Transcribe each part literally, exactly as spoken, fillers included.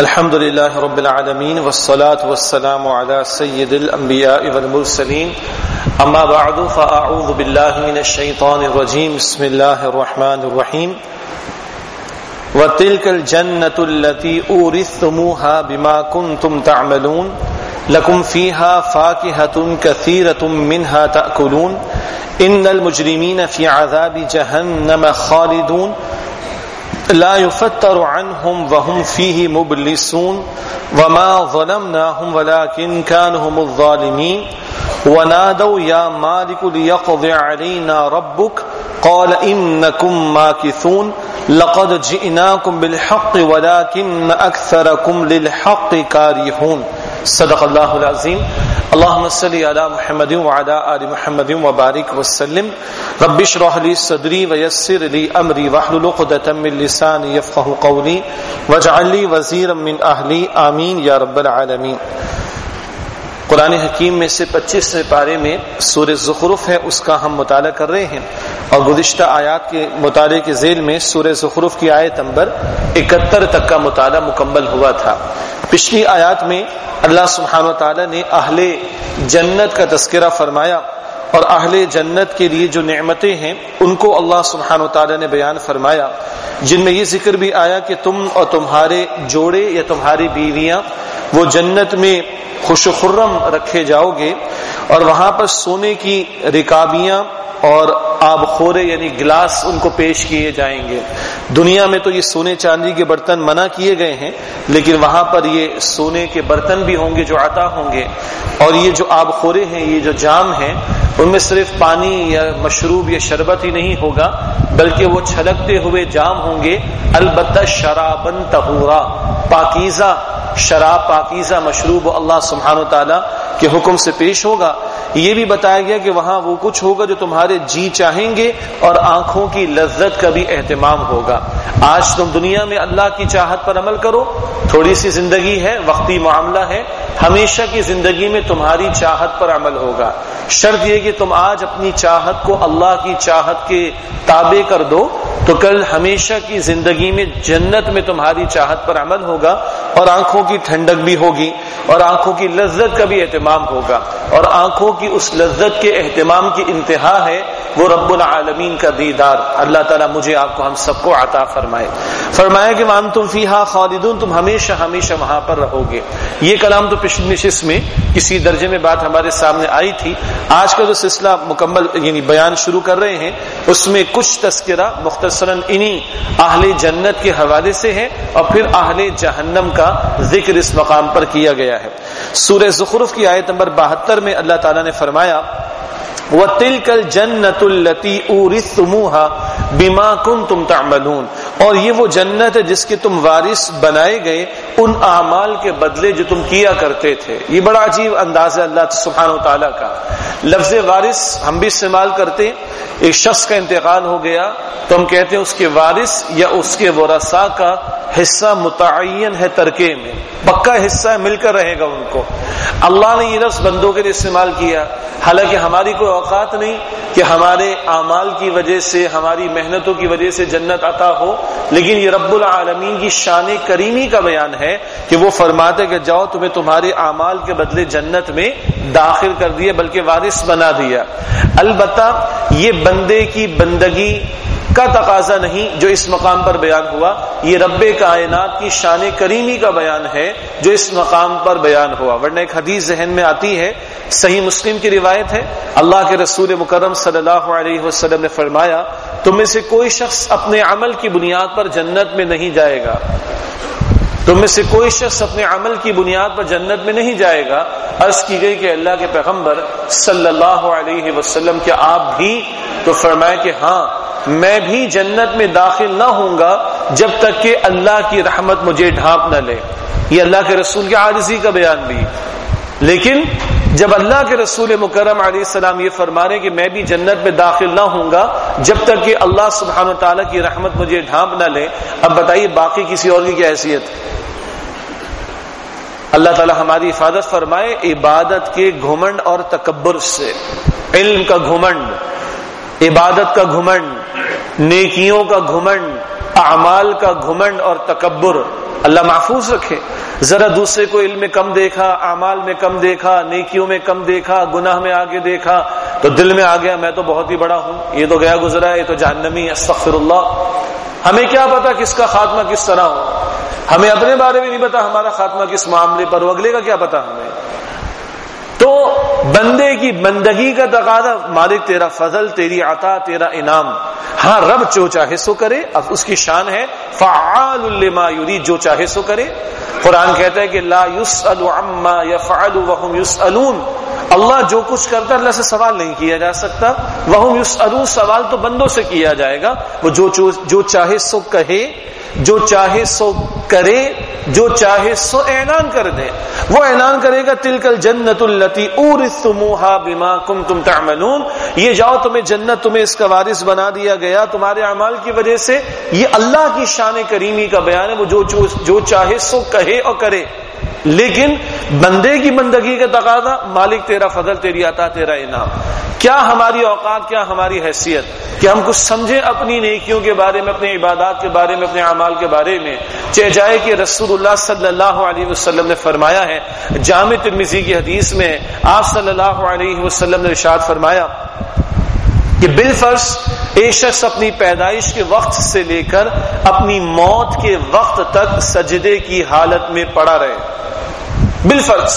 الحمد لله رب العالمين والصلاة والسلام على سيد الأنبياء والمرسلين أما بعد فأعوذ بالله من الشيطان الرجيم بسم الله الرحمن الرحيم وتلك الجنة التي أورثتموها بما كنتم تعملون لكم فيها فاكهة كثيرة منها تأكلون إن المجرمين في عذاب جهنم خالدون لا يفتر عنهم وهم فيه مبلسون وما ظلمناهم ولكن كانوا هم الظالمين ونادوا يا مالك ليقضي علينا ربك قال إنكم ماكثون لقد جئناكم بالحق ولكن أكثركم للحق كارهون صدق الله العظيم اللهم صل على محمد وعلى آل محمد وبارك وسلم رب اشرح لي صدري ويسر لي أمري واحلل عقدة من لساني يفقهوا قولي واجعل لي وزيرا من أهلي آمين يا رب العالمين۔ قرآن حکیم میں سے پچیسویں پارے میں سورہ زخرف ہے، اس کا ہم مطالعہ کر رہے ہیں اور گزشتہ آیات کے مطالعے کے ذیل میں سورہ زخرف کی آیت نمبر اکہتر تک کا مطالعہ مکمل ہوا تھا۔ پچھلی آیات میں اللہ سبحانہ و تعالی نے اہل جنت کا تذکرہ فرمایا اور اہل جنت کے لیے جو نعمتیں ہیں ان کو اللہ سبحانہ و تعالی نے بیان فرمایا، جن میں یہ ذکر بھی آیا کہ تم اور تمہارے جوڑے یا تمہاری بیویاں وہ جنت میں خوش و خرم رکھے جاؤ گے اور وہاں پر سونے کی رکابیاں اور آب خورے یعنی گلاس ان کو پیش کیے جائیں گے۔ دنیا میں تو یہ سونے چاندی کے برتن منع کیے گئے ہیں، لیکن وہاں پر یہ سونے کے برتن بھی ہوں گے جو عطا ہوں گے، اور یہ جو آب خورے ہیں، یہ جو جام ہیں، ان میں صرف پانی یا مشروب یا شربت ہی نہیں ہوگا بلکہ وہ چھلکتے ہوئے جام ہوں گے، البتہ شرابن طہورا، پاکیزہ شراب، پاکیزہ مشروب اللہ سبحانہ و تعالی کے حکم سے پیش ہوگا۔ یہ بھی بتایا گیا کہ وہاں وہ کچھ ہوگا جو تمہارے جی چاہیں گے اور آنکھوں کی لذت کا بھی اہتمام ہوگا۔ آج تم دنیا میں اللہ کی چاہت پر عمل کرو، تھوڑی سی زندگی ہے، وقتی معاملہ ہے، ہمیشہ کی زندگی میں تمہاری چاہت پر عمل ہوگا۔ شرط یہ کہ تم آج اپنی چاہت کو اللہ کی چاہت کے تابع کر دو تو کل ہمیشہ کی زندگی میں جنت میں تمہاری چاہت پر عمل ہوگا اور آنکھوں کی ٹھنڈک بھی ہوگی اور آنکھوں کی لذت کا بھی اہتمام ہوگا، اور آنکھوں کی اس لذت کے اہتمام کی انتہا ہے وہ رب العالمین کا دیدار۔ اللہ تعالیٰ مجھے آپ کو ہم سب کو عطا فرمائے۔ فرمایا کہ وانتم فیہا خالدون، تم ہمیشہ ہمیشہ وہاں پر رہو گے۔ یہ کلام تو پچھلی نشست میں کسی درجے میں بات ہمارے سامنے آئی تھی۔ آج کا جو سلسلہ مکمل یعنی بیان شروع کر رہے ہیں اس میں کچھ تذکرہ مختصراً انہی اہل جنت کے حوالے سے ہے اور پھر اہل جہنم کا ذکر اس مقام پر کیا گیا ہے۔ سورہ زخرف کی آیت نمبر بہتر میں اللہ تعالیٰ نے فرمایا وَتِلْكَ الْجَنَّةُ الَّتِي أُورِثْتُمُوهَا بِمَا كُنْتُمْ تَعْمَلُونَ، اور یہ وہ جنت ہے جس کے تم وارث بنائے گئے ان اعمال کے بدلے جو تم کیا کرتے تھے۔ یہ بڑا عجیب انداز ہے اللہ سبحانہ و تعالیٰ کا۔ لفظ وارث ہم بھی استعمال کرتے ہیں، ایک شخص کا انتقال ہو گیا تو ہم کہتے ہیں اس کے وارث یا اس کے ورثاء کا حصہ متعین ہے ترکے میں، پکا حصہ ہے، مل کر رہے گا ان کو۔ اللہ نے یہ لفظ بندوں کے لیے استعمال کیا، حالانکہ ہماری کوئی اوقات نہیں کہ ہمارے اعمال کی وجہ سے، ہماری محنتوں کی وجہ سے جنت عطا ہو، لیکن یہ رب العالمین کی شان کریمی کا بیان ہے کہ وہ فرماتے کہ جاؤ تمہیں تمہارے اعمال کے بدلے جنت میں داخل کر دیا، بلکہ وارث بنا دیا۔ البتہ یہ بندے کی بندگی کا تقاضا نہیں جو اس مقام پر بیان ہوا، یہ رب کائنات کی شان کریمی کا بیان ہے جو اس مقام پر بیان ہوا۔ ورنہ ایک حدیث ذہن میں آتی ہے، صحیح مسلم کی روایت ہے، اللہ کے رسول مکرم صلی اللہ علیہ وسلم نے فرمایا تم میں سے کوئی شخص اپنے عمل کی بنیاد پر جنت میں نہیں جائے گا، تم میں سے کوئی شخص اپنے عمل کی بنیاد پر جنت میں نہیں جائے گا۔ عرض کی گئی کہ اللہ کے پیغمبر صلی اللہ علیہ وسلم کیا آپ بھی؟ تو فرمایا کہ ہاں میں بھی جنت میں داخل نہ ہوں گا جب تک کہ اللہ کی رحمت مجھے ڈھانپ نہ لے۔ یہ اللہ کے رسول کی عاجزی کا بیان بھی، لیکن جب اللہ کے رسول مکرم علیہ السلام یہ فرما رہے کہ میں بھی جنت میں داخل نہ ہوں گا جب تک کہ اللہ سبحانہ و تعالیٰ کی رحمت مجھے ڈھانپ نہ لے، اب بتائیے باقی کسی اور کی کیا حیثیت؟ اللہ تعالیٰ ہماری حفاظت فرمائے عبادت کے گھمنڈ اور تکبر سے۔ علم کا گھمنڈ، عبادت کا گھمنڈ، نیکیوں کا گھمنڈ، اعمال کا گھمنڈ اور تکبر، اللہ محفوظ رکھے. ذرا دوسرے کو علم میں کم دیکھا، اعمال میں کم دیکھا، نیکیوں میں کم دیکھا، گناہ میں آگے دیکھا تو دل میں آ گیا میں تو بہت ہی بڑا ہوں، یہ تو گیا گزرا ہے، یہ تو جہنمی، استغفر اللہ. ہمیں کیا پتا کس کا خاتمہ کس طرح ہو، ہمیں اپنے بارے میں نہیں پتا ہمارا خاتمہ کس معاملے پر ہو، اگلے کا کیا پتا ہمیں. تو بندے کی بندگی کا تقاضا مالک تیرا فضل، تیری عطا، تیرا انعام. ہاں رب جو چاہے سو کرے، اب اس کی شان ہے فعال لما یرید، جو چاہے سو کرے. قرآن کہتا ہے کہ لا یسأل عما یفعل وهم یسألون، اللہ جو کچھ کرتا ہے اللہ سے سوال نہیں کیا جا سکتا. وهم یسألون، سوال تو بندوں سے کیا جائے گا. وہ جو جو چاہے سو کہے، جو چاہے سو کرے، جو چاہے سو اعلان کر دے. وہ اعلان کرے گا تلک الجنت التی اورثتموها بما کنتم تعملون، یہ جاؤ تمہیں جنت، تمہیں اس کا وارث بنا دیا گیا تمہارے اعمال کی وجہ سے. یہ اللہ کی شان کریمی کا بیان ہے، وہ جو جو چاہے سو کہے اور کرے. لیکن بندے کی بندگی کا تقاضا مالک تیرا فضل، تیری عطا، تیرا انعام. کیا ہماری اوقات، کیا ہماری حیثیت کہ ہم کچھ سمجھیں اپنی نیکیوں کے بارے میں، اپنے عبادات کے بارے میں، اپنے اعمال کے بارے میں. چہ جائے کہ رسول اللہ صلی اللہ علیہ وسلم نے فرمایا ہے، جامع ترمذی کی حدیث میں آپ صلی اللہ علیہ وسلم نے ارشاد فرمایا کہ بالفرض ایک شخص اپنی پیدائش کے وقت سے لے کر اپنی موت کے وقت تک سجدے کی حالت میں پڑا رہے. بالفرض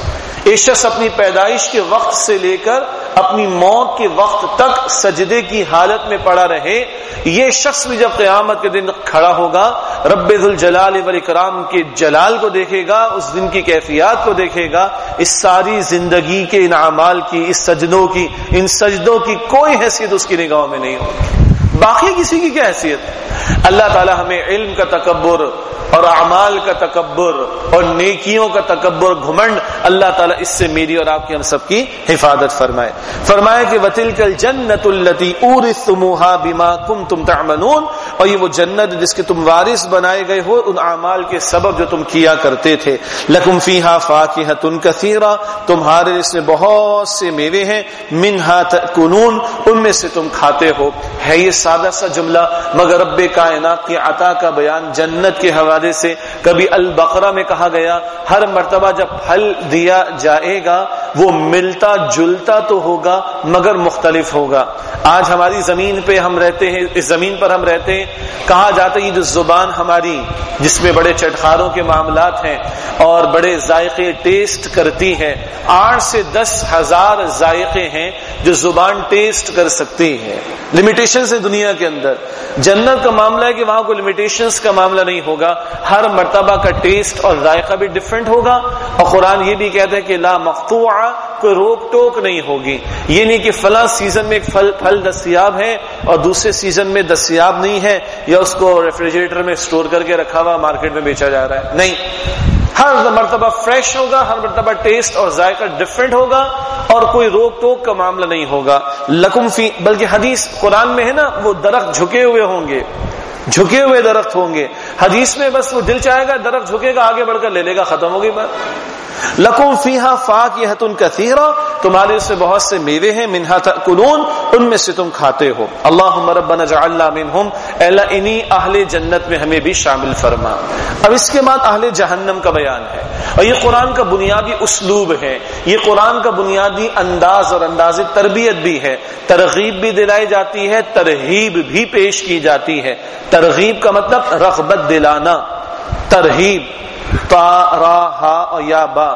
ایک شخص اپنی پیدائش کے وقت سے لے کر اپنی موت کے وقت تک سجدے کی حالت میں پڑا رہے. یہ شخص بھی جب قیامت کے دن کھڑا ہوگا رب ذوالجلال والاکرام کے جلال کو دیکھے گا، اس دن کی کیفیات کو دیکھے گا. اس ساری زندگی کے ان اعمال کی، اس سجدوں کی، ان سجدوں کی کوئی حیثیت اس کی نگاہوں میں نہیں ہوگی. باقی کسی کی کیا حیثیت. اللہ تعالی ہمیں علم کا تکبر اور اعمال کا تکبر اور نیکیوں کا تکبر، گھمنڈ، اللہ تعالیٰ اس سے میری اور آپ کی ہم سب کی حفاظت فرمائے. فرمائے کہ وَتِلْكَ الْجَنَّةُ الَّتِي أُورِثْتُمُوهَا بِمَا كُنْتُمْ تَعْمَلُونَ، اور یہ وہ جنت جس کے تم وارث بنائے گئے ہو ان اعمال کے سبب جو تم کیا کرتے تھے. لَكُمْ فِيهَا فَاكِهَةٌ كَثِيرَةٌ، تمہارے اس میں بہت سے میوے ہیں. مِنْهَا تَأْكُلُونَ، ان میں سے تم کھاتے ہو. ہے یہ سادہ سا جملہ، مگر رب کائنات کی عطا کا بیان جنت کے حوالے سے. کبھی البقرہ میں کہا گیا ہر مرتبہ جب پھل دیا جائے گا وہ ملتا جلتا تو ہوگا مگر مختلف ہوگا. آج ہماری زمین پہ ہم رہتے ہیں، اس زمین پر ہم رہتے ہیں، کہا جاتا ہے یہ جو زبان ہماری جس میں بڑے چٹخاروں کے معاملات ہیں اور بڑے ذائقے ٹیسٹ کرتی ہے، آٹھ سے دس ہزار ذائقے ہیں جو زبان ٹیسٹ کر سکتی ہے. لمیٹیشنز ہے دنیا کے اندر. جنت کا معاملہ ہے کہ وہاں کوئی لمیٹیشنز کا معاملہ نہیں ہوگا، ہر مرتبہ کا ٹیسٹ اور ذائقہ بھی ڈیفرنٹ ہوگا. اور قرآن یہ بھی کہتا ہے کہ لا مقطوع، کوئی روک ٹوک نہیں ہوگی. یہ نہیں کہ فلاں سیزن میں ایک پھل پھل دستیاب ہے اور دوسرے سیزن میں دستیاب نہیں ہے، یا اس کو ریفریجریٹر میں اسٹور کر کے رکھا ہوا مارکیٹ میں بیچا جا رہا ہے. نہیں، ہر مرتبہ فریش ہوگا، ہر مرتبہ ٹیسٹ اور ذائقہ ڈفرینٹ ہوگا اور کوئی روک ٹوک کا معاملہ نہیں ہوگا. لکم فی، بلکہ حدیث قرآن میں ہے نا وہ درخت جھکے ہوئے ہوں گے، جھکے ہوئے درخت ہوں گے. حدیث میں بس وہ دل چاہے گا درخت جھکے گا، آگے بڑھ کر لے لے گا، ختم ہوگی بات. لکم فیہا فاکہۃ کثیرہ، تمہارے اس میں بہت سے میوے ہیں. منہا تأکلون، ان میں سے تم کھاتے ہو. اللہم ربنا اجعلنا منہم، اے اللہ انہی اہل جنت میں ہمیں بھی شامل فرما. اب اس کے بعد اہل جہنم کا بیان ہے، اور یہ قرآن کا بنیادی اسلوب ہے، یہ قرآن کا بنیادی انداز اور انداز تربیت بھی ہے. ترغیب بھی دلائی جاتی ہے، ترہیب بھی پیش کی جاتی ہے. ترغیب کا مطلب رغبت دلانا، ترہیب تا را ہا اور یا با.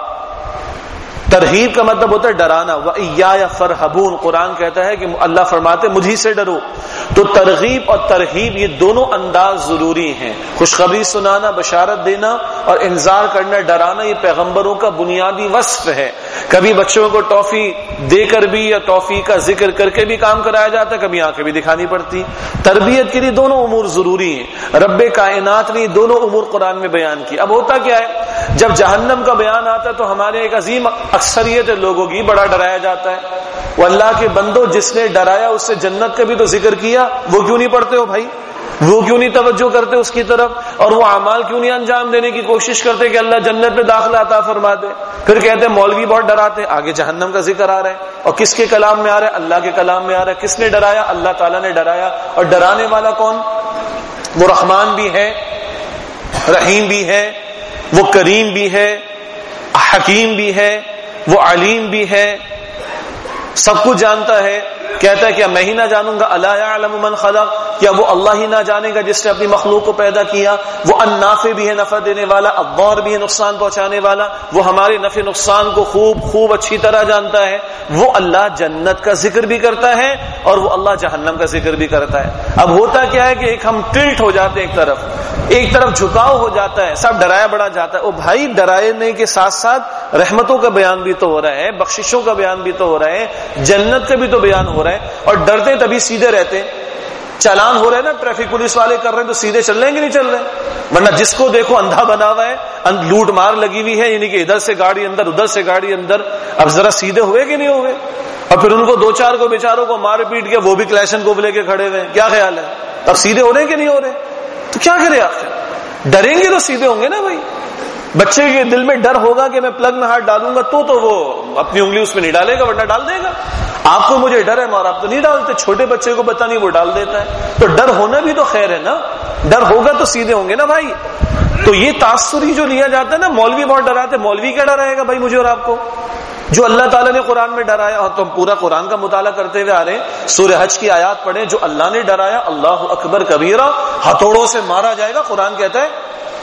ترہیب کا مطلب ہوتا ہے ڈرانا. وَإِيَّايَ فَارْهَبُونَ، قرآن کہتا ہے کہ اللہ فرماتے مجھی سے ڈرو. تو ترغیب اور ترہیب یہ دونوں انداز ضروری ہیں. خوشخبری سنانا، بشارت دینا اور انذار کرنا، ڈرانا، یہ پیغمبروں کا بنیادی وصف ہے. کبھی بچوں کو ٹافی دے کر بھی یا ٹافی کا ذکر کر کے بھی کام کرایا جاتا ہے، کبھی آنکھیں بھی دکھانی پڑتی. تربیت کے لیے دونوں امور ضروری ہیں. رب کائنات نے دونوں امور قرآن میں بیان کی. اب ہوتا کیا ہے، جب جہنم کا بیان آتا ہے تو ہمارے ایک عظیم اکثریت لوگوں کی بڑا ڈرایا جاتا ہے. وہ اللہ کے بندوں جس نے ڈرایا اس سے جنت کا بھی تو ذکر کیا، وہ کیوں نہیں پڑھتے ہو بھائی؟ وہ کیوں نہیں توجہ کرتے اس کی طرف؟ اور وہ اعمال کیوں نہیں انجام دینے کی کوشش کرتے کہ اللہ جنت میں داخلہ عطا فرما دے؟ پھر کہتے ہیں مولوی بہت ڈراتے. آگے جہنم کا ذکر آ رہا ہے، اور کس کے کلام میں آ رہا ہے؟ اللہ کے کلام میں آ رہا ہے. کس نے ڈرایا؟ اللہ تعالیٰ نے ڈرایا. اور ڈرانے والا کون؟ وہ رحمان بھی ہے رحیم بھی ہے، وہ کریم بھی ہے، حکیم بھی ہے، وہ علیم بھی ہے، سب کچھ جانتا ہے. کہتا ہے کیا میں ہی نہ جانوں گا؟ الا یعلم من خلق، کیا وہ اللہ ہی نہ جانے گا جس نے اپنی مخلوق کو پیدا کیا؟ وہ النافع بھی ہے، نفع دینے والا، الضار بھی ہے، نقصان پہنچانے والا، وہ ہمارے نفع نقصان کو خوب خوب اچھی طرح جانتا ہے. وہ اللہ جنت کا ذکر بھی کرتا ہے اور وہ اللہ جہنم کا ذکر بھی کرتا ہے. اب ہوتا کیا ہے کہ ایک ہم ٹلٹ ہو جاتے ہیں، ایک طرف ایک طرف جھکاؤ ہو جاتا ہے، سب ڈرایا بڑا جاتا ہے. او بھائی، ڈرانے کے ساتھ ساتھ رحمتوں کا بیان بھی تو ہو رہا ہے، بخششوں کا بیان بھی تو ہو رہا ہے، جنت کا بھی تو بیان ہو رہا ہے. اور ڈرتے تبھی سیدھے رہتے. چالان ہو رہے ہیں نا، ٹریفک پولیس والے کر رہے ہیں تو سیدھے چل رہے ہیں کہ نہیں چل رہے؟ ورنہ جس کو دیکھو اندھا بنا ہوا ہے، لوٹ مار لگی ہوئی ہے، یعنی کہ ادھر سے گاڑی اندر ادھر سے گاڑی اندر. اب ذرا سیدھے ہوئے کہ نہیں ہوئے؟ اور پھر ان کو دو چار کو بیچاروں کو مار پیٹ کے وہ بھی کلیشن کو لے کے کھڑے ہوئے. کیا خیال ہے؟ اب سیدھے ہو رہے ہیں کہ نہیں ہو رہے؟ تو کیا کرے آپ؟ ڈریں گے تو سیدھے ہوں گے نا بھائی. بچے کے دل میں ڈر ہوگا کہ میں پلگ میں ہاتھ ڈالوں گا تو تو وہ اپنی انگلی اس میں نہیں ڈالے گا، ورنہ ڈال دے گا. آپ کو مجھے ڈر ہے مگر آپ تو نہیں ڈالتے. چھوٹے بچے کو پتہ نہیں، وہ ڈال دیتا ہے. تو ڈر ہونا بھی تو خیر ہے نا، ڈر ہوگا تو سیدھے ہوں گے نا بھائی. تو یہ تاثری جو لیا جاتا ہے نا، مولوی بہت ڈراتے. مولوی کیا ڈرائے گا بھائی مجھے اور آپ کو؟ جو اللہ تعالیٰ نے قرآن میں ڈرایا، اور تم پورا قرآن کا مطالعہ کرتے ہوئے آ رہے ہیں، سورہ حج کی آیات پڑھیں. جو اللہ نے ڈرایا، اللہ اکبر کبیرہ، ہتھوڑوں سے مارا جائے گا قرآن کہتا ہے،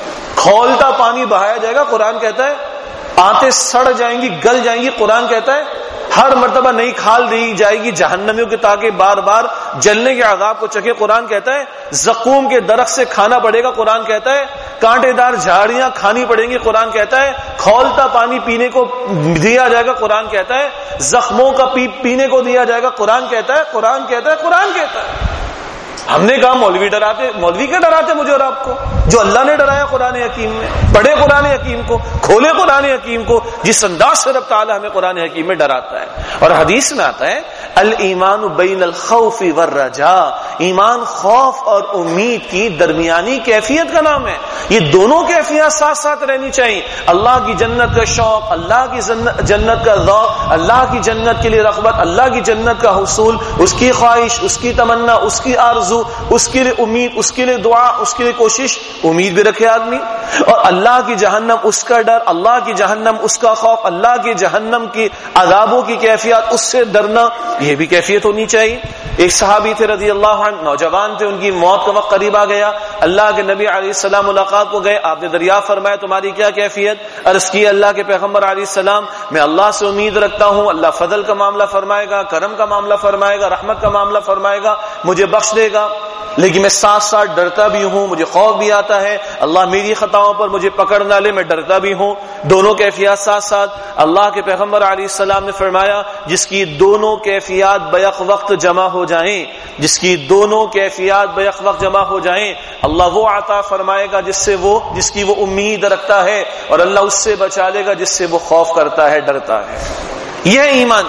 کھولتا پانی بہایا جائے گا قرآن کہتا ہے، آنتیں سڑ جائیں گی، گل جائیں گی قرآن کہتا ہے، ہر مرتبہ نئی کھال دی جائے گی جہنمیوں کے تاکہ بار بار جلنے کے عذاب کو چکھے قرآن کہتا ہے، زقوم کے درخت سے کھانا پڑے گا قرآن کہتا ہے، کانٹے دار جھاڑیاں کھانی پڑیں گی قرآن کہتا ہے، کھولتا پانی پینے کو دیا جائے گا قرآن کہتا ہے، زخموں کا پی پینے کو دیا جائے گا قرآن کہتا ہے، قرآن کہتا ہے، قرآن کہتا ہے. ہم نے کہا مولوی ڈراتے. مولوی کیا ڈراتے مجھے اور آپ کو؟ جو اللہ نے ڈرایا قرآن حکیم میں. پڑھے قرآن حکیم کو، کھولے قرآن حکیم کو، جس انداز سے رب تعالیٰ ہمیں قرآن حکیم میں ڈراتا ہے. اور حدیث میں آتا ہے الایمان بین الخوف والرجاء، ایمان خوف اور امید کی درمیانی کیفیت کا نام ہے. یہ دونوں کیفیت ساتھ ساتھ رہنی چاہیے. اللہ کی جنت کا شوق، اللہ کی جنت کا ذوق، اللہ کی جنت کے لیے رغبت، اللہ کی جنت کا حصول، اس کی خواہش، اس کی تمنا، اس کی آرزو، اس کے لیے امید، اس کے لیے دعا، اس کے لیے کوشش. امید بھی رکھے آدمی. اور اللہ کی جہنم اس کا ڈر، اللہ کی جہنم اس کا خوف، اللہ کی جہنم کی عذابوں کی کیفیت، اس سے ڈرنا، یہ بھی کیفیت ہونی چاہیے. ایک صحابی تھے رضی اللہ عنہ، نوجوان تھے، ان کی موت کا وقت قریب آ گیا. اللہ کے نبی علیہ السلام ملاقات کو گئے. آپ نے دریافت فرمایا تمہاری کیا کیفیت؟ عرض کی اللہ کے پیغمبر علیہ السلام میں اللہ سے امید رکھتا ہوں، اللہ فضل کا معاملہ فرمائے گا، کرم کا معاملہ فرمائے گا، رحمت کا معاملہ فرمائے گا، مجھے بخش دے گا. لیکن میں ساتھ ساتھ ڈرتا بھی ہوں، مجھے خوف بھی آتا ہے، اللہ میری خطاؤں پر مجھے پکڑ نہ لے، میں ڈرتا بھی ہوں. دونوں کیفیات ساتھ ساتھ. اللہ کے پیغمبر علیہ السلام نے فرمایا جس کی دونوں کیفیات بیک وقت جمع ہو جائیں، جس کی دونوں کیفیات بیک وقت جمع ہو جائیں، اللہ وہ عطا فرمائے گا جس سے وہ جس کی وہ امید رکھتا ہے، اور اللہ اس سے بچا لے گا جس سے وہ خوف کرتا ہے، ڈرتا ہے. یہ ایمان.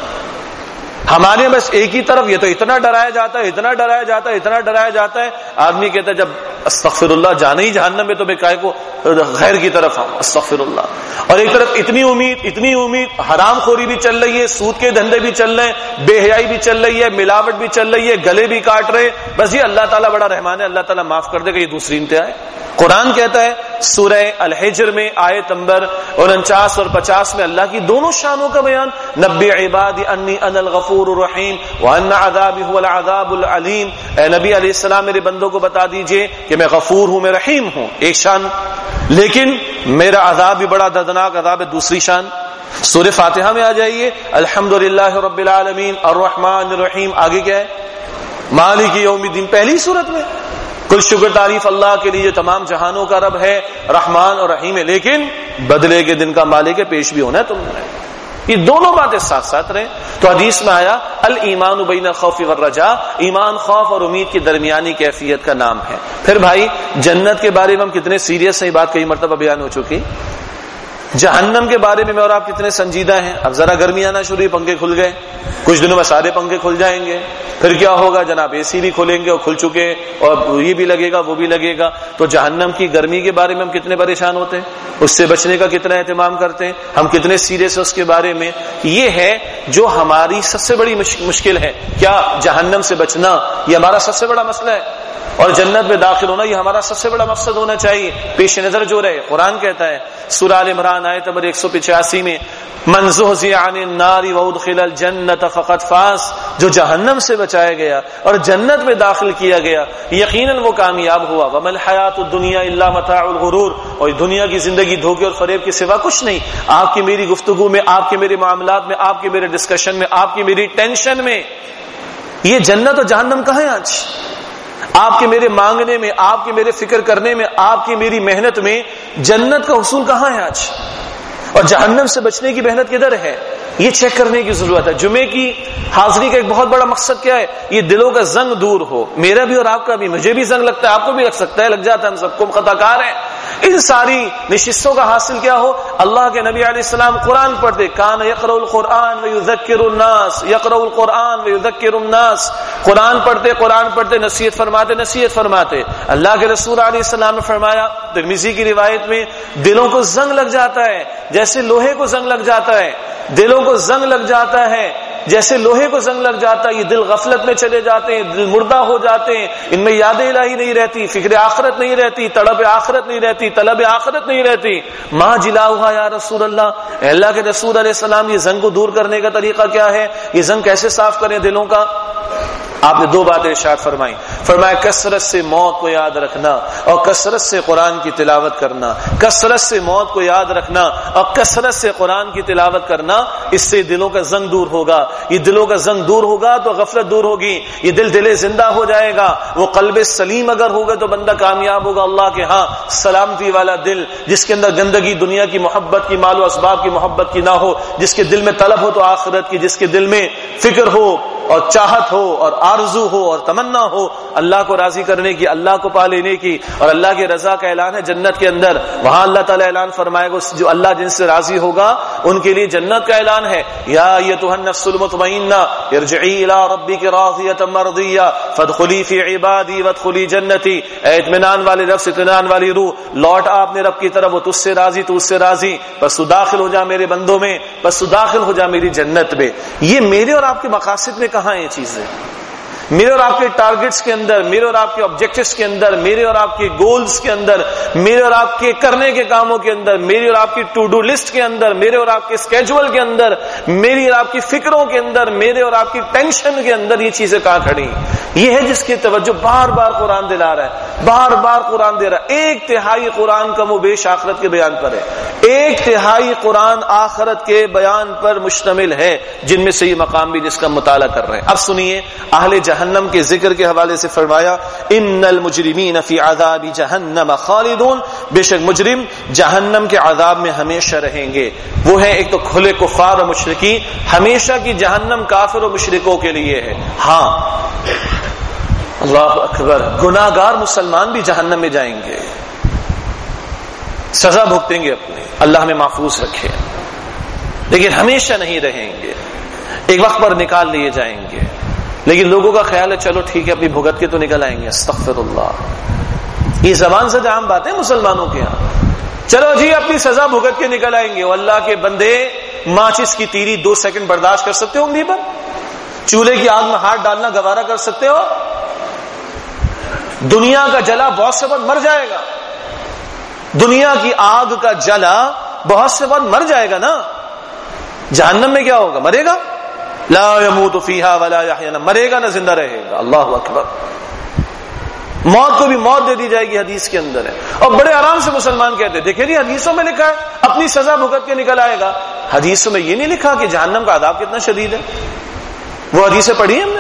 ہمارے بس ایک ہی طرف یہ تو اتنا ڈرایا جاتا ہے، اتنا ڈرایا جاتا ہے، اتنا ڈرایا جاتا ہے. آدمی کہتا ہے جب استغفر اللہ جانے ہی جہنم میں تو میں کائے کو غیر کی طرف ہوں، استغفر اللہ. اور ایک طرف اتنی امید اتنی امید، حرام خوری بھی چل رہی ہے، سود کے دھندے بھی چل رہے ہیں، بے حیائی بھی چل رہی ہے، ملاوٹ بھی چل رہی ہے، گلے بھی کاٹ رہے. بس یہ اللہ تعالیٰ بڑا رحمان ہے، اللہ تعالیٰ معاف کر دے گا، یہ دوسری انتہا ہے. قرآن کہتا ہے سورہ الحجر میں آیت نمبر انچاس اور پچاس میں اللہ کی دونوں شانوں کا بیان. نبی عبادی انی انا الغفور الرحیم وان عذابی هو العذاب العلیم. اے نبی علیہ السلام میرے بندوں کو بتا دیجئے کہ میں غفور ہوں، میں رحیم ہوں، ایک شان، لیکن میرا عذاب بھی بڑا دردناک عذاب ہے، دوسری شان. سورہ فاتحہ میں آ جائیے الحمدللہ رب العالمین الرحمن الرحیم. آگے کیا ہے؟ مالک یوم الدین. پہلی سورت میں کل شکر تعریف اللہ کے لیے تمام جہانوں کا رب ہے، رحمان اور رحیم ہے، لیکن بدلے کے دن کا مالک ہے، پیش بھی ہونا ہے تم نے. یہ دونوں باتیں ساتھ ساتھ رہیں. تو حدیث میں آیا الایمان بین الخوف والرجاء، ایمان خوف اور امید کی درمیانی کیفیت کا نام ہے. پھر بھائی جنت کے بارے میں ہم کتنے سیریس ہیں، یہ بات کئی مرتبہ بیان ہو چکی. جہنم کے بارے میں میں اور آپ کتنے سنجیدہ ہیں. اب ذرا گرمی آنا شروع ہوئی، پنکھے کھل گئے، کچھ دنوں میں سارے پنکھے کھل جائیں گے. پھر کیا ہوگا جناب؟ اے سی بھی کھولیں گے اور کھل چکے، اور یہ بھی لگے گا وہ بھی لگے گا. تو جہنم کی گرمی کے بارے میں ہم کتنے پریشان ہوتے ہیں، اس سے بچنے کا کتنا اہتمام کرتے ہیں، ہم کتنے سیریس ہیں اس کے بارے میں. یہ ہے جو ہماری سب سے بڑی مشکل ہے. کیا جہنم سے بچنا یہ ہمارا سب سے بڑا مسئلہ ہے. اور جنت میں داخل ہونا یہ ہمارا سب سے بڑا مقصد ہونا چاہیے، پیش نظر جو رہے۔ قرآن کہتا ہے سورہ آل عمران آیت نمبر ایک سو پچاسی میں، من زحزح عن النار وادخل الجنت فقد فاز، جو جہنم سے بچایا گیا اور جنت میں داخل کیا گیا یقیناً وہ کامیاب ہوا۔ وما الحیات الدنیا الا متاع الغرور، اور دنیا کی زندگی دھوکے اور فریب کے سوا کچھ نہیں۔ آپ کی میری گفتگو میں، آپ کے میرے معاملات میں، آپ کے میرے ڈسکشن میں، آپ کی میری ٹینشن میں یہ جنت اور جہنم کہاں ہے آج؟ آپ کے میرے مانگنے میں، آپ کے میرے فکر کرنے میں، آپ کی میری محنت میں جنت کا حصول کہاں ہے آج؟ اور جہنم سے بچنے کی محنت کدھر ہے؟ یہ چیک کرنے کی ضرورت ہے۔ جمعے کی حاضری کا ایک بہت بڑا مقصد کیا ہے؟ یہ دلوں کا زنگ دور ہو، میرا بھی اور آپ کا بھی۔ مجھے بھی زنگ لگتا ہے، آپ کو بھی لگ سکتا ہے، لگ جاتا ہے، ہم سب کو خطا کار ہیں۔ ان ساری نشستوں کا حاصل کیا ہو؟ اللہ کے نبی علیہ السلام قرآن پڑھتے، کان یقرأ القرآن ویذکر الناس، یقرأ القرآن ویذکر الناس، قرآن پڑھتے قرآن پڑھتے نصیحت فرماتے نصیحت فرماتے۔ اللہ کے رسول علیہ السلام نے فرمایا ترمذی کی روایت میں، دلوں کو زنگ لگ جاتا ہے جیسے لوہے کو زنگ لگ جاتا ہے، دلوں کو زنگ لگ جاتا ہے جیسے لوہے کو زنگ لگ جاتا ہے۔ یہ دل غفلت میں چلے جاتے ہیں، دل مردہ ہو جاتے ہیں، ان میں یاد الہی نہیں رہتی، فکر آخرت نہیں رہتی، طلب آخرت نہیں رہتی، طلب آخرت نہیں رہتی۔ ماں جلاؤہا یا رسول اللہ، اے اللہ کے رسول علیہ السلام یہ زنگ کو دور کرنے کا طریقہ کیا ہے؟ یہ زنگ کیسے صاف کریں دلوں کا؟ آپ نے دو باتیں ارشاد فرمائی، فرمایا کثرت سے موت کو یاد رکھنا اور کثرت سے قرآن کی تلاوت کرنا۔ کثرت سے موت کو یاد رکھنا اور کثرت سے قرآن کی تلاوت کرنا، اس سے دلوں کا زنگ دور ہوگا۔ یہ دلوں کا زنگ دور ہوگا تو غفلت دور ہوگی، یہ دل دل زندہ ہو جائے گا۔ وہ قلب سلیم اگر ہوگا تو بندہ کامیاب ہوگا اللہ کے ہاں۔ سلامتی والا دل، جس کے اندر گندگی دنیا کی محبت کی، مال و اسباب کی محبت کی نہ ہو، جس کے دل میں طلب ہو تو آخرت کی، جس کے دل میں فکر ہو اور چاہت ہو اور آرزو ہو اور تمنا ہو اللہ کو راضی کرنے کی، اللہ کو پا لینے کی، اور اللہ کی رضا کا اعلان ہے جنت کے اندر۔ وہاں اللہ تعالیٰ اعلان فرمائے گا جو اللہ جن سے راضی ہوگا ان کے لیے جنت کا اعلان ہے، یا ایتھا النفس المطمئنہ ارجعی الی ربک راضیۃ مرضیہ فادخلی فی عبادی وادخلی جنتی، اے اطمینان والے رب سے اطمینان والی روح، لوٹ آپ نے رب کی طرف، وہ تجھ سے راضی تو اس سے راضی، بس تو داخل ہو جا میرے بندوں میں، بس تو داخل ہو جا میری جنت میں۔ یہ میرے اور آپ کے مقاصد میں کہاں ہیں یہ چیزیں؟ میرے اور آپ کے ٹارگٹس کے اندر، میرے اور آپ کے آبجیکٹس کے اندر، میرے اور آپ کے گولز کے اندر، میرے اور آپ کے کرنے کے کاموں کے اندر، میری اور آپ کی ٹو ڈو لسٹ کے اندر، میرے اور آپ کے اسکیجول کے اندر، میری اور آپ کی فکروں کے اندر، میرے اور آپ کی ٹینشن کے اندر یہ چیزیں کہاں کھڑی؟ یہ ہے جس کی توجہ بار بار قرآن دلا رہا ہے، بار بار قرآن دے رہا ہے۔ ایک تہائی قرآن کم و بیش آخرت کے بیان پر ہے، ایک تہائی قرآن آخرت کے بیان پر مشتمل ہے، جن میں سے یہ مقام بھی جس کا مطالعہ کر رہے ہیں۔ اب سنیے اہل جہنم کے ذکر کے حوالے سے فرمایا، ان المجرمین فی عذاب جہنم خالدون، بے شک مجرم جہنم کے عذاب میں ہمیشہ رہیں گے۔ وہ ہیں ایک تو کھلے کفار اور مشرکین، ہمیشہ کی جہنم کافر و مشرکوں کے لیے ہے۔ ہاں اللہ اکبر، گناہگار مسلمان بھی جہنم میں جائیں گے، سزا بھگتیں گے اپنے، اللہ ہمیں محفوظ رکھے، لیکن ہمیشہ نہیں رہیں گے، ایک وقت پر نکال لیے جائیں گے۔ لیکن لوگوں کا خیال ہے چلو ٹھیک ہے اپنی بھگت کے تو نکل آئیں گے، استغفر اللہ، یہ زبان سے عام بات ہے مسلمانوں کے ہاں، چلو جی اپنی سزا بھگت کے نکل آئیں گے۔ وہ اللہ کے بندے ماچس کی تیری دو سیکنڈ برداشت کر سکتے ہو انگلی پر؟ چولہے کی آگ میں ہاتھ ڈالنا گوارا کر سکتے ہو؟ دنیا کا جلا بہت سے وقت مر جائے گا، دنیا کی آگ کا جلا بہت سے وقت مر جائے گا نا، جہنم میں کیا ہوگا؟ مرے گا، لا يموت فیہا ولا یحیا، نہ مرے گا نہ زندہ رہے گا۔ اللہ اکبر، موت کو بھی موت دے دی جائے گی، حدیث کے اندر ہے۔ اور بڑے آرام سے مسلمان کہتے ہیں دیکھیں جی حدیثوں میں لکھا ہے اپنی سزا بھگت کے نکل آئے گا، حدیثوں میں یہ نہیں لکھا کہ جہنم کا عذاب کتنا شدید ہے۔ وہ حدیثیں پڑھی ہم نے،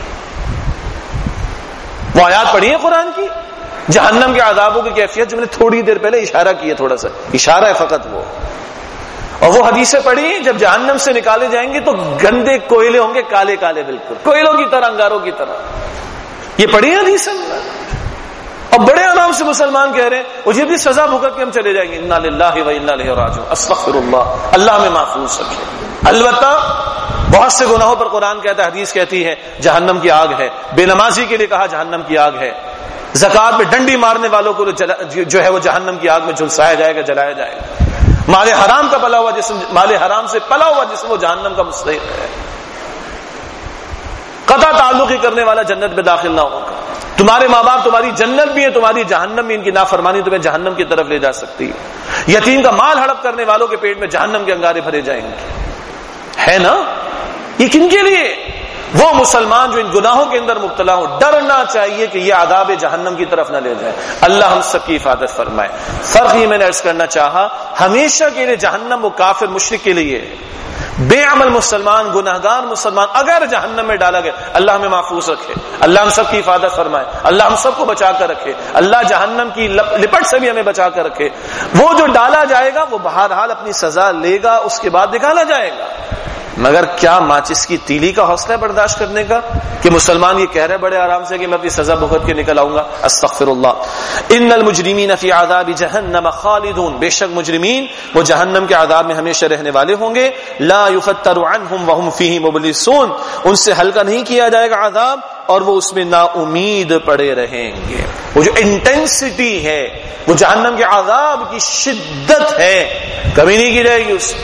وہ آیات پڑھی ہے قرآن کی، جہنم کے عذابوں کی کیفیت جو میں نے تھوڑی دیر پہلے اشارہ کیا، تھوڑا سا اشارہ ہے فقط وہ، اور وہ حدیثیں پڑھی جب جہنم سے نکالے جائیں گے تو گندے کوئلے ہوں گے، کالے کالے بالکل کوئلوں کی طرح، انگاروں کی طرح، یہ پڑھی حدیث ہے۔ اور بڑے آرام سے مسلمان کہہ رہے ہیں مجھے بھی سزا بھگت کے ہم چلے جائیں گے، انا للہ و انا الیہ راجعون، استغفر اللہ، اللہ میں محفوظ رکھے۔ البتہ بہت سے گناہوں پر قرآن کہتا ہے، حدیث کہتی ہے جہنم کی آگ ہے، بے نمازی کے لیے کہا جہنم کی آگ ہے، زکات میں ڈنڈی مارنے والوں کو جو ہے وہ جہنم کی آگ میں جھلسایا جائے گا، جلایا جائے گا، مال حرام کا پلا ہوا جسم، مال حرام سے پلا ہوا جسم وہ جہنم کا مستحق ہے، قطع تعلق ہی کرنے والا جنت میں داخل نہ ہوگا۔ تمہارے ماں باپ تمہاری جنت بھی ہے، تمہاری جہنم بھی، ان کی نافرمانی تمہیں جہنم کی طرف لے جا سکتی ہے۔ یتیم کا مال ہڑپ کرنے والوں کے پیٹ میں جہنم کے انگارے بھرے جائیں گے، ہے نا؟ یہ کن کے لیے؟ وہ مسلمان جو ان گناہوں کے اندر مبتلا ہوں، ڈرنا چاہیے کہ یہ عذاب جہنم کی طرف نہ لے جائے۔ اللہ ہم سب کی حفاظت فرمائے۔ فرق یہ میں نے عرض کرنا چاہا، ہمیشہ کے لیے جہنم وہ کافر مشرک کے لیے، بے عمل مسلمان گناہگار مسلمان اگر جہنم میں ڈالا گیا، اللہ ہمیں محفوظ رکھے، اللہ ہم سب کی حفاظت فرمائے، اللہ ہم سب کو بچا کر رکھے، اللہ جہنم کی لپٹ سے بھی ہمیں بچا کر رکھے۔ وہ جو ڈالا جائے گا وہ بہرحال اپنی سزا لے گا، اس کے بعد نکالا جائے گا، مگر کیا ماچس کی تیلی کا حوصلہ ہے برداشت کرنے کا کہ مسلمان یہ کہہ رہے بڑے آرام سے کہ میں اپنی سزا بھگت کے نکل آؤں گا؟ استغفر اللہ۔ ان المجرمین فی عذاب جہنم خالدون، بے شک مجرمین وہ جہنم کے عذاب میں ہمیشہ رہنے والے ہوں گے۔ لا یفتر عنہم وہم فیہ مبلسون، ان سے ہلکا نہیں کیا جائے گا عذاب اور وہ اس میں نا امید پڑے رہیں گے۔ وہ جو انٹینسٹی ہے، وہ جہنم کے عذاب کی شدت ہے، کمی نہیں کی جائے گی اس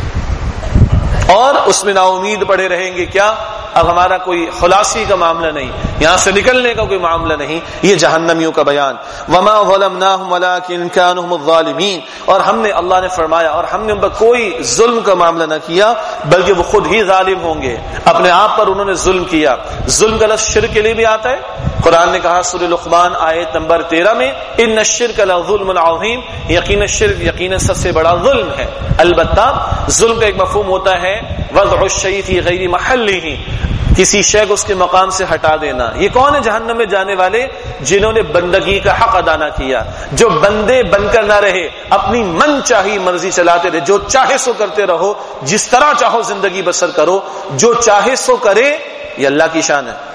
اور اس میں نا امید پڑے رہیں گے۔ کیا اب ہمارا کوئی خلاصی کا معاملہ نہیں، یہاں سے نکلنے کا کوئی معاملہ نہیں، یہ جہنمیوں کا بیان۔ وما ظلمناہم ولکن کانوا هم الظالمین، اور ہم نے، اللہ نے فرمایا، اور ہم نے ان پر کوئی ظلم کا معاملہ نہ کیا بلکہ وہ خود ہی ظالم ہوں گے، اپنے آپ پر انہوں نے ظلم کیا۔ ظلم کا لفظ شرک کے لیے بھی آتا ہے، قرآن نے کہا سورہ لقمان آیت نمبر تیرہ میں، ان الشرک لظلم عظیم، یقینا شرک یقینا سب سے بڑا ظلم ہے۔ البتہ ظلم کا ایک مفہوم ہوتا ہے وضع الشیء فی غیر محلہ، کسی شے کو اس کے مقام سے ہٹا دینا۔ یہ کون ہے جہنم میں جانے والے؟ جنہوں نے بندگی کا حق ادا نہ کیا، جو بندے بن کر نہ رہے، اپنی من چاہی مرضی چلاتے رہے، جو چاہے سو کرتے رہو، جس طرح چاہو زندگی بسر کرو، جو چاہے سو کرے۔ یہ اللہ کی شان ہے،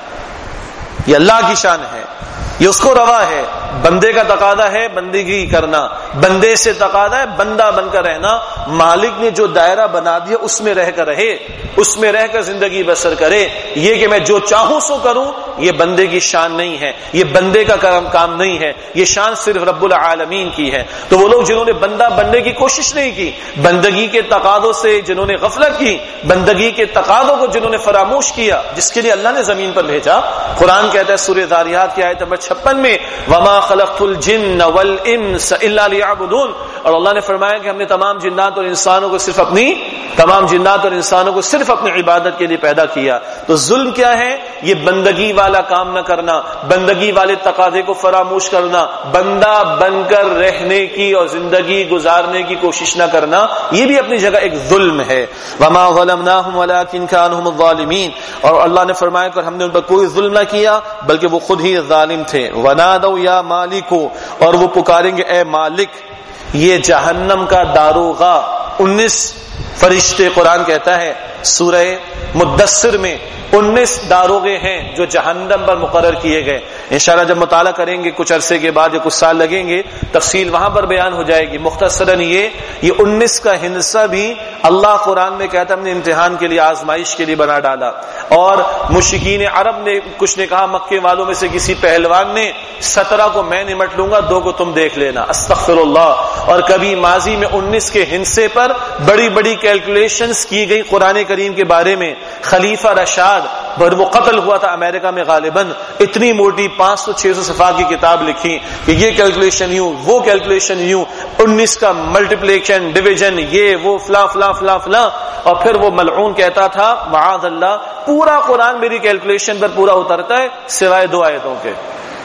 یہ اللہ کی شان ہے، یہ اس کو روا ہے۔ بندے کا تقاضا ہے بندگی کرنا، بندے سے تقاضا ہے بندہ بن کر رہنا۔ مالک نے جو دائرہ بنا دیا اس میں رہ کر رہے، اس میں رہ کر زندگی بسر کرے۔ یہ کہ میں جو چاہوں سو کروں، یہ بندے کی شان نہیں ہے، یہ بندے کا کام نہیں ہے، یہ شان صرف رب العالمین کی ہے۔ تو وہ لوگ جنہوں نے بندہ بننے کی کوشش نہیں کی، بندگی کے تقاضوں سے جنہوں نے غفلت کی، بندگی کے تقاضوں کو جنہوں نے فراموش کیا، جس کے لیے اللہ نے زمین پر بھیجا۔ قرآن کہتا ہے سورہ ذاریات کی آیت نمبر چھپن میں، وما خلقت الجن والانس الا لیعبدون، اور اللہ نے فرمایا کہ ہم نے تمام جنات اور انسانوں کو صرف اپنی تمام جنات اور انسانوں کو صرف اپنی عبادت کے لیے پیدا کیا۔ تو ظلم کیا ہے؟ یہ بندگی والا کام نہ کرنا، بندگی والے تقاضے کو فراموش کرنا، بندہ بن کر رہنے کی اور زندگی گزارنے کی کوشش نہ کرنا، یہ بھی اپنی جگہ ایک ظلم ہے۔ وما ظلمناہم ولکن کانوا هم الظالمین، اور اللہ نے فرمایا کہ ہم نے ان پر کوئی ظلم نہ کیا بلکہ وہ خود ہی ظالم تھے۔ ونادوا یا مالک، اور وہ پکاریں گے اے مالک۔ یہ جہنم کا داروغہ انیس فرشتے، قرآن کہتا ہے سورہ مدثر میں انیس داروغے ہیں جو جہنم پر مقرر کیے گئے۔ انشاءاللہ جب مطالعہ کریں گے کچھ عرصے کے بعد یا کچھ سال لگیں گے، تفصیل وہاں پر بیان ہو جائے گی۔ مختصراً یہ یہ انیس کا ہندسہ بھی اللہ قرآن میں کہتا ہے ہم نے امتحان کے لیے، آزمائش کے لیے بنا ڈالا۔ اور مشرکین عرب نے کچھ نے کہا، مکے والوں میں سے کسی پہلوان نے، سترہ کو میں نمٹ لوں گا، دو کو تم دیکھ لینا، استغفر اللہ۔ اور کبھی ماضی میں انیس کے ہندسے پر بڑی بڑی کیلکولیشنز کی گئی قرآن کریم کے بارے میں۔ خلیفہ رشاد پر وہ قتل ہوا تھا امریکہ میں غالباً، اتنی موٹی پانچ سو چھ سو صفحات کی کتاب لکھی کہ یہ کیلکولیشن یوں، وہ کیلکولیشن یوں، انیس کا ملٹیپلیکیشن ڈویژن، یہ وہ فلاں فلاں فلاں فلاں۔ اور پھر وہ ملعون کہتا تھا معاذ اللہ، پورا قرآن میری کیلکولیشن پر پورا اترتا ہے سوائے دو آیتوں کے۔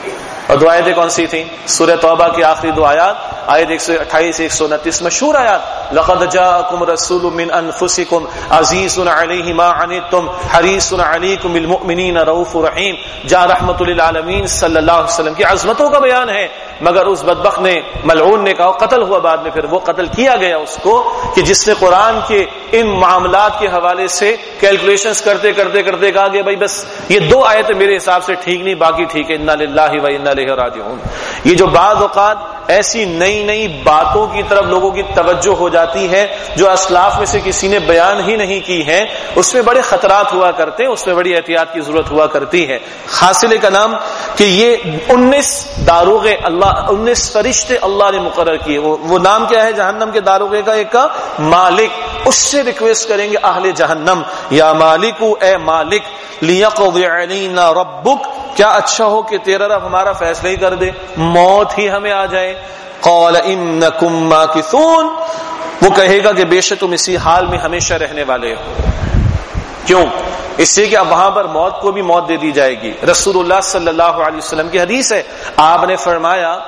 اور دو آیتیں کون سی تھیں؟ سورہ توبہ کی آخری دو آیات، آیت ایک سو اٹھائیس ایک سو انتیس، مشہور آیات، لقد جاءکم رسول من انفسکم عزیز علیہ ما عنتم حریص علیکم بالمؤمنین رؤوف رحیم۔ جہاں رحمت للعالمین صلی اللہ علیہ وسلم کی عظمتوں کا بیان ہے، مگر اس بدبخت نے، ملعون نے کہا، قتل ہوا بعد میں، پھر وہ قتل کیا گیا اس کو کہ جس نے قرآن کے ان معاملات کے حوالے سے کیلکولیشنز کرتے کرتے کرتے کہا کہ بھائی بس یہ دو آیتیں میرے حساب سے ٹھیک نہیں، باقی ٹھیک ہے، انا للہ و انا الیہ راجعون۔ یہ جو بعض اوقات ایسی نئی نئی باتوں کی طرف لوگوں کی توجہ ہو جاتی ہے جو اسلاف میں سے کسی نے بیان ہی نہیں کی ہے، اس میں بڑے خطرات ہوا کرتے ہیں، اس میں بڑی احتیاط کی ضرورت ہوا کرتی ہے۔ حاصل کا نام کہ یہ انیس داروغے اللہ، انیس فرشتے اللہ نے مقرر کیے۔ وہ, وہ نام کیا ہے جہنم کے داروغے کا؟ ایک کا مالک۔ اس سے ریکویسٹ کریں گے اہل جہنم، یا مالک، اے مالک، لیقضی علینا ربک، کیا اچھا ہو کہ تیرا رب ہمارا فیصلہ ہی کر دے، موت ہی ہمیں آ جائے؟ قال انکم ماکثون، وہ کہے گا کہ بے شک تم اسی حال میں ہمیشہ رہنے والے ہو۔ کیوں؟ اس سے کہ اب وہاں پر موت کو بھی موت دے دی جائے گی۔ رسول اللہ صلی اللہ علیہ وسلم کی حدیث ہے، آپ نے فرمایا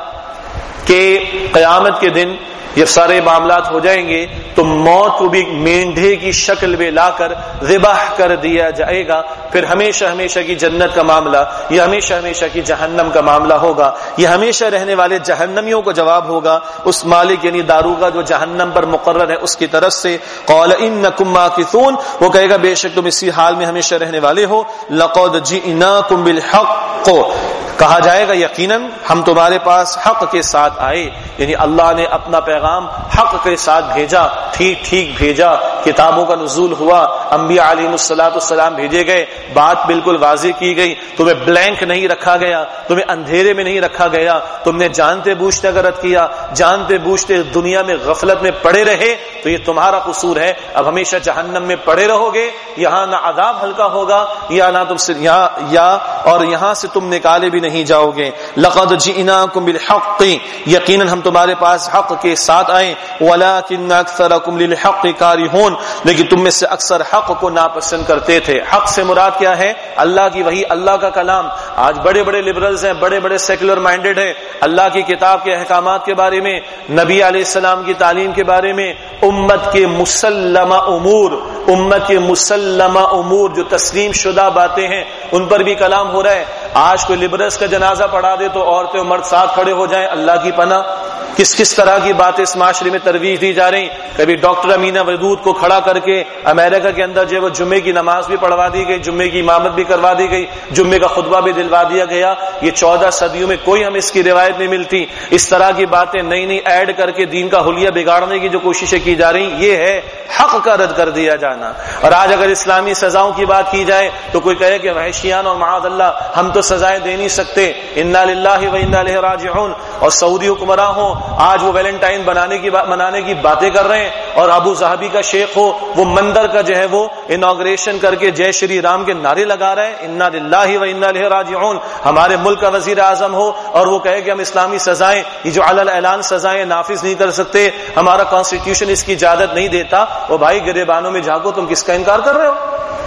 کہ قیامت کے دن یہ سارے معاملات ہو جائیں گے تو موت کو بھی مینڈھے کی شکل میں لا کر ذبح کر دیا جائے گا، پھر ہمیشہ ہمیشہ کی جنت کا معاملہ، یہ ہمیشہ ہمیشہ کی جہنم کا معاملہ ہوگا، یہ ہمیشہ رہنے والے جہنمیوں کو جواب ہوگا اس مالک یعنی داروغہ جو جہنم پر مقرر ہے اس کی طرف سے۔ قال انکم ماکثون، وہ کہے گا بے شک تم اسی حال میں ہمیشہ رہنے والے ہو۔ لقد جئناکم بالحق، کہا جائے گا یقیناً ہم تمہارے پاس حق کے ساتھ آئے، یعنی اللہ نے اپنا پیغام حق کے ساتھ بھیجا، ٹھیک ٹھیک بھیجا، کتابوں کا نزول ہوا، انبیاء علیہم الصلوۃ والسلام بھیجے گئے، بات بالکل واضح کی گئی، تمہیں بلینک نہیں رکھا گیا، تمہیں اندھیرے میں نہیں رکھا گیا، تم نے جانتے بوجھتے اگر رد کیا، جانتے بوجھتے دنیا میں غفلت میں پڑے رہے تو یہ تمہارا قصور ہے، اب ہمیشہ جہنم میں پڑے رہو گے، یہاں نہ عذاب ہلکا ہوگا یا نہ تم سے یا, یا اور یہاں سے تم نکالے بھی نہیں جاؤ گے۔ لقد جئناکم بالحق، یقیناً ہم تمہارے پاس حق کے ساتھ آئے، ولکن اکثرکم للحق کارہون، لیکن تم میں سے اکثر حق کو ناپسند کرتے تھے۔ حق سے مراد کیا ہے؟ اللہ کی وحی، اللہ کا کلام۔ آج بڑے بڑے لبرلز ہیں، بڑے بڑے سیکولر مائنڈڈ ہیں، اللہ کی کتاب کے احکامات کے بارے میں، نبی علیہ السلام کی تعلیم کے بارے میں، امت کے مسلمہ امور امت کے مسلمہ امور جو تسلیم شدہ باتیں ہیں ان پر بھی کلام ہو رہا ہے۔ آج کوئی لبرلز کا جنازہ پڑھا دے تو عورتیں و مرد ساتھ کھڑے ہو جائیں، اللہ کی پناہ۔ کس کس طرح کی باتیں اس معاشرے میں ترویج دی جا رہی۔ کبھی ڈاکٹر امینہ ودود کو کھڑا کر کے امریکہ کے اندر جو وہ جمعے کی نماز بھی پڑھوا دی گئی، جمعے کی امامت بھی کروا دی گئی، جمعے کا خطبہ بھی دلوا دیا گیا۔ یہ چودہ صدیوں میں کوئی ہمیں اس کی روایت نہیں ملتی۔ اس طرح کی باتیں نئی نئی ایڈ کر کے دین کا حلیہ بگاڑنے کی جو کوششیں کی جا رہی، یہ ہے حق کا رد کر دیا جانا۔ اور آج اگر اسلامی سزاؤں کی بات کی جائے تو کوئی کہے کہ وحشیان اور معاذ اللہ ہم تو سزائیں دے نہیں سکتے، انا للہ و انا الیہ راجعون۔ اور سعودی حکمراں ہوں، آج وہ ویلنٹائن بنانے کی منانے کی باتیں کر رہے ہیں، اور ابو ظہبی کا شیخ ہو وہ مندر کا جو ہے وہ انوگریشن کر کے جے شری رام کے نعرے لگا رہے ہیں، انا للہ و انا الیہ راجعون۔ ہمارے ملک کا وزیر اعظم ہو اور وہ کہے کہ ہم اسلامی سزائیں، یہ جو علی الاعلان سزائیں نافذ نہیں کر سکتے، ہمارا کانسٹیٹیوشن اس کی اجازت نہیں دیتا۔ وہ بھائی گریبانوں میں جھانکو، تم کس کا انکار کر رہے ہو؟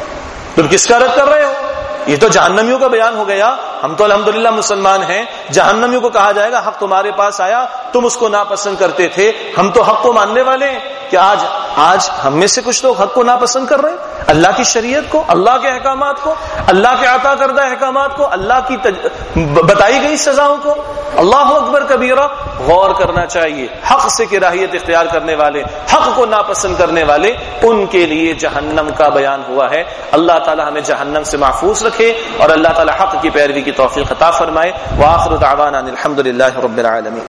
تم کس کا رد کر رہے ہو؟ یہ تو جہنمیوں کا بیان ہو گیا۔ ہم تو الحمدللہ مسلمان ہیں، جہنمیوں کو کہا جائے گا حق تمہارے پاس آیا، تم اس کو ناپسند کرتے تھے، ہم تو حق کو ماننے والے ہیں۔ کہ آج آج ہم میں سے کچھ لوگ حق کو ناپسند کر رہے ہیں، اللہ کی شریعت کو، اللہ کے احکامات کو، اللہ کے عطا کردہ احکامات کو، اللہ کی تج... بتائی گئی سزاؤں کو۔ اللہ اکبر کبیرہ، غور کرنا چاہیے۔ حق سے کراہیت اختیار کرنے والے، حق کو ناپسند کرنے والے، ان کے لیے جہنم کا بیان ہوا ہے۔ اللہ تعالی ہمیں جہنم سے محفوظ رکھے اور اللہ تعالی حق کی پیروی کی توفیق عطا فرمائے۔ وآخر دعوانا الحمد للہ رب العالمین۔